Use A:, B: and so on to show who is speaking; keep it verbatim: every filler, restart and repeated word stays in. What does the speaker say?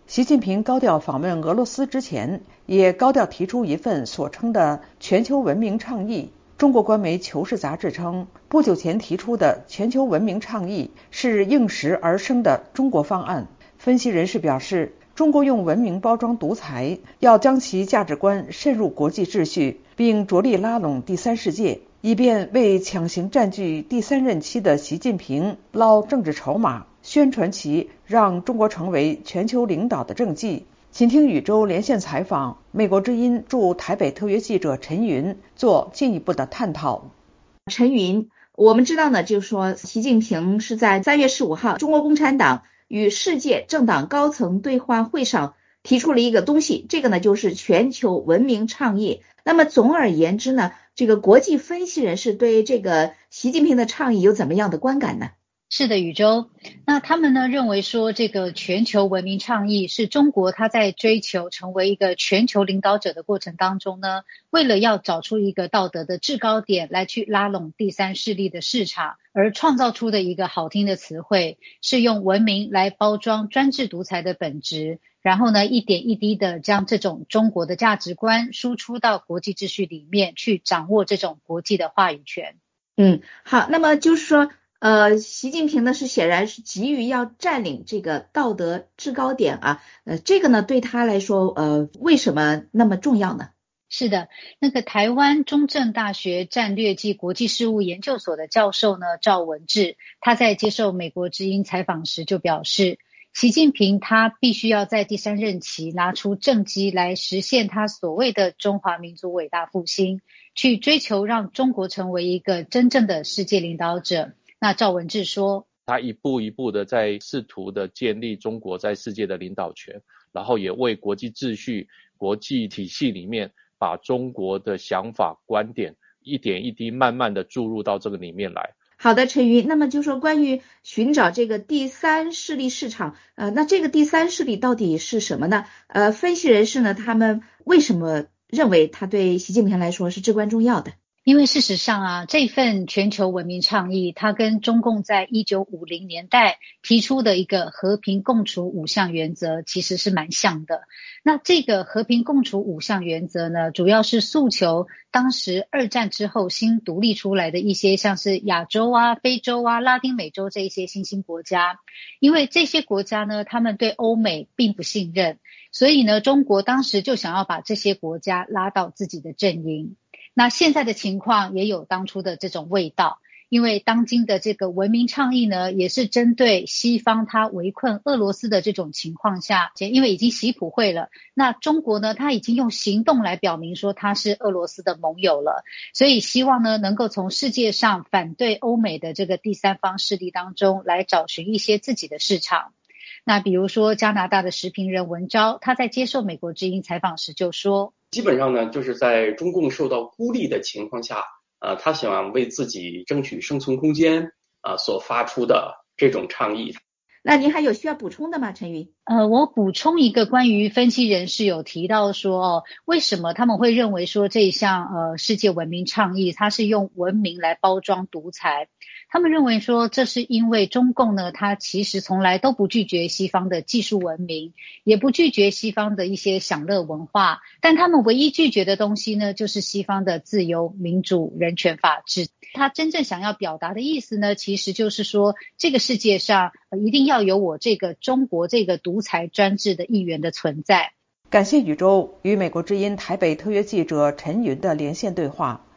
A: 习近平高调访问俄罗斯之前，也高调提出一份所称的全球文明倡议。中国官媒《求是》杂志称，不久前提出的全球文明倡议是应时而生的中国方案。分析人士表示，中国用文明包装独裁，要将其价值观渗入国际秩序，并着力拉拢第三世界，以便为强行占据第三任期的习近平捞政治筹码，宣传其让中国成为全球领导的政绩。请听宇宙连线采访，美国之音驻台北特约记者陈云做进一步的探讨。
B: 陈云，我们知道呢，就是说习近平是在三月十五号中国共产党与世界政党高层对话会上提出了一个东西，这个呢就是全球文明倡议。那么总而言之呢，这个国际分析人士对这个习近平的倡议有怎么样的观感呢？
C: 是的，宇宙。那他们呢认为说，这个全球文明倡议是中国他在追求成为一个全球领导者的过程当中呢，为了要找出一个道德的制高点来去拉拢第三势力的市场，而创造出的一个好听的词汇，是用文明来包装专制独裁的本质，然后呢一点一滴的将这种中国的价值观输出到国际秩序里面，去掌握这种国际的话语权。
B: 嗯，好，那么就是说呃，习近平呢是显然是急于要占领这个道德制高点啊，呃，这个呢对他来说，呃，为什么那么重要呢？
C: 是的，那个台湾中正大学战略暨国际事务研究所的教授呢赵文志，他在接受美国之音采访时就表示，习近平他必须要在第三任期拿出政绩来实现他所谓的中华民族伟大复兴，去追求让中国成为一个真正的世界领导者。那赵文志说，
D: 他一步一步的在试图的建立中国在世界的领导权，然后也为国际秩序、国际体系里面把中国的想法、观点一点一滴慢慢的注入到这个里面来。
B: 好的，陈云，那么就说关于寻找这个第三势力市场，呃，那这个第三势力到底是什么呢？呃，分析人士呢，他们为什么认为它对习近平来说是至关重要的？
C: 因为事实上啊，这份全球文明倡议，它跟中共在一九五零年代提出的一个和平共处五项原则其实是蛮像的。那这个和平共处五项原则呢，主要是诉求当时二战之后新独立出来的一些像是亚洲啊、非洲啊、拉丁美洲这一些新兴国家，因为这些国家呢，他们对欧美并不信任，所以呢，中国当时就想要把这些国家拉到自己的阵营。那现在的情况也有当初的这种味道，因为当今的这个文明倡议呢，也是针对西方它围困俄罗斯的这种情况下，因为已经习普会了，那中国呢，它已经用行动来表明说它是俄罗斯的盟友了，所以希望呢，能够从世界上反对欧美的这个第三方势力当中来找寻一些自己的市场。那比如说加拿大的时评人文昭，他在接受美国之音采访时就说，
E: 基本上呢，就是在中共受到孤立的情况下，呃，他想为自己争取生存空间啊、呃，所发出的这种倡议。
B: 那您还有需要补充的吗，陈云？
C: 呃，我补充一个关于分析人士有提到说，哦，为什么他们会认为说这一项呃世界文明倡议，它是用文明来包装独裁？他们认为说，这是因为中共呢，它其实从来都不拒绝西方的技术文明，也不拒绝西方的一些享乐文化，但他们唯一拒绝的东西呢，就是西方的自由、民主、人权、法治。他真正想要表达的意思呢，其实就是说，这个世界上、呃、一定要有我这个中国这个独裁专制的一员的存在。
A: 感谢宇宙与美国之音台北特约记者陈云的连线对话。